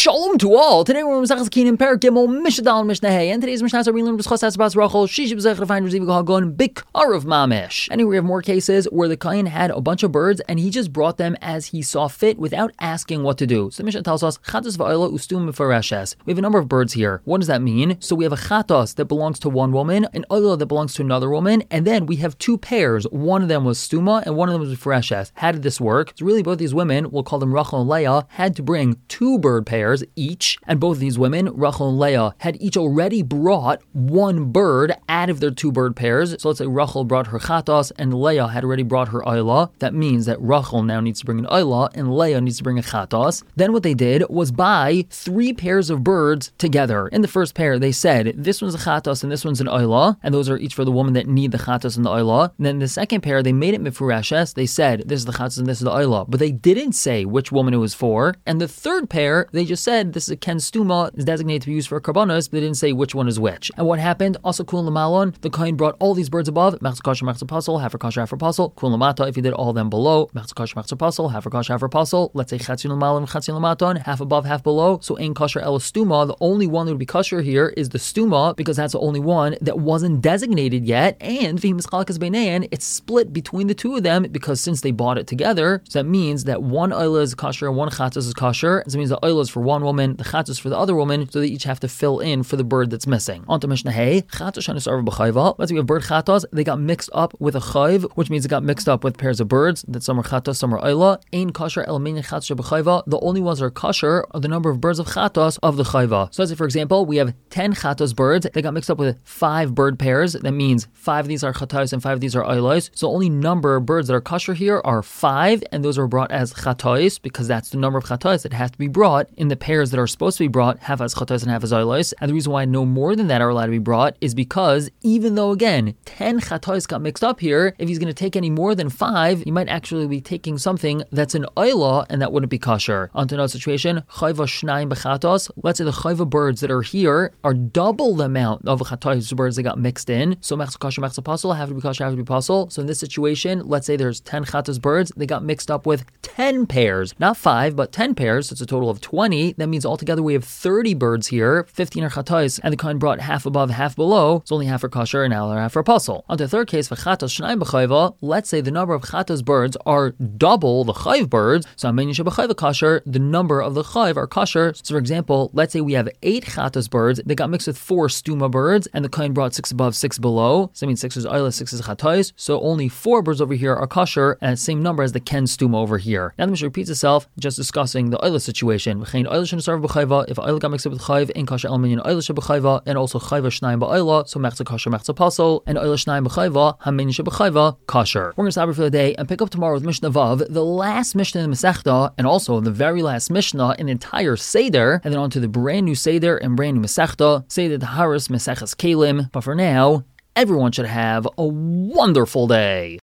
Shalom to all. Today we're Mesachas Kinim Perek Gimel Mishadal Mishnah, and today's Mishnah we learn B'schos Asbas Rachel Shishi B'zech Refind Reziv Hagon Bikarav Mamish. And we have more cases where the Kohen had a bunch of birds and he just brought them as he saw fit without asking what to do. So the Mishnah tells us Chatos v'Oila Ustum Mefareshes. We have a number of birds here. What does that mean? So we have a Chatos that belongs to one woman, an Oila that belongs to another woman, and then we have two pairs. One of them was Stuma and one of them was Mefareshes. How did this work? So really both these women, we'll call them Rachel and Leah, had to bring two bird pairs each, and both of these women, Rachel and Leah, had each already brought one bird out of their two bird pairs. So let's say Rachel brought her Chatos and Leah had already brought her Oila. That means that Rachel now needs to bring an Oila and Leah needs to bring a Chatos. Then what they did was buy three pairs of birds together. In the first pair, they said, this one's a Chatos and this one's an Oila, and those are each for the woman that need the Chatos and the Oila. And then in the second pair, they made it Mefureshes. They said, this is the Chatos and this is the Oila, but they didn't say which woman it was for. And the third pair, they just said this is a Ken Stuma, is designated to be used for karbanos, but they didn't say which one is which. And what happened? Also, Kul Lamalon, the Kohen brought all these birds above, Mechza Kasher, Mechza Pasel, half for Kasher, half for Pasel. Kul Lamata, if you did all of them below, Mechza Kasher, Mechza Pasel, half for Kasher, half for Pasel. Let's say Chatzin Lamalon, Chatzin Lamaton, half above, half below. So Ein Kasher El Stuma, the only one that would be Kasher here is the Stuma, because that's the only one that wasn't designated yet. And V'Mischalakas Beinein, it's split between the two of them because since they bought it together, so that means that one Oila is Kasher and one Chatzos is Kasher. So it means the Oila is for one woman, the Chatzos for the other woman, so they each have to fill in for the bird that's missing. On to Mishnah Hey, Chatos Shanisarv B'chayva. Let's say we have bird Chatos, they got mixed up with a chayv, which means it got mixed up with pairs of birds, that some are Chatos, some are Oila. Ein Kasher El Meini Chatos B'chayva. The only ones that are Kasher are the number of birds of Chatos of the chayva. So let's say for example, we have 10 Chatos birds, they got mixed up with 5 bird pairs. That means 5 of these are Chatos and 5 of these are Oilos. So only number of birds that are Kasher here are 5, and those are brought as Chatos because that's the number of Chatos that has to be brought in the pairs that are supposed to be brought, half as Chatos and half as Oilos. And the reason why no more than that are allowed to be brought is because even though again 10 Chatos got mixed up here, if he's going to take any more than 5, he might actually be taking something that's an Oila and that wouldn't be Kasher. On to another situation, Chayva Shnayim B'chatos. Let's say the Chayva birds that are here are double the amount of Chatos birds that got mixed in. So Mechza Kasher, Mechza Pasel, have to be Kasher, have to be Pasel. So in this situation, let's say there's 10 Chatos birds, they got mixed up with 10 pairs, not 5, but 10 pairs, so it's a total of 20. That means altogether we have 30 birds here, 15 are Chatos, and the Kohen brought half above, half below, it's only half for Kasher and now half for Pasel. On to the third case, for Chatos Shnayim B'chayva, let's say the number of Chatos birds are double the Chayv birds, so Amen Yisha B'chayva Kasher, the number of the Chayv are Kasher. So for example, let's say we have 8 Chatos birds, they got mixed with 4 Stuma birds, and the Kohen brought 6 above, 6 below, so that means 6 is Oila, 6 is Chatos, so only 4 birds over here are Kasher, and the same number as the Ken Stuma over here. Now the Mishnah repeats itself, just discussing the Oila situation. If Oila got mixed up with Chayv, in Kasher El Minyan Oila Shebechayva, and also Chayva Shnayim Ba'oila, so Mechza Kasher, Mechza Pasel, and Oila Shnayim B'chayva, Hamin Shebechayva, Kasher. We're going to stop here for the day and pick up tomorrow with Mishnah Vav, the last Mishnah in the Masechta, and also the very last Mishnah in the entire Seder, and then on to the brand new Seder and brand new Masechta, Seder Taharis Maseches Kelim. But for now, everyone should have a wonderful day.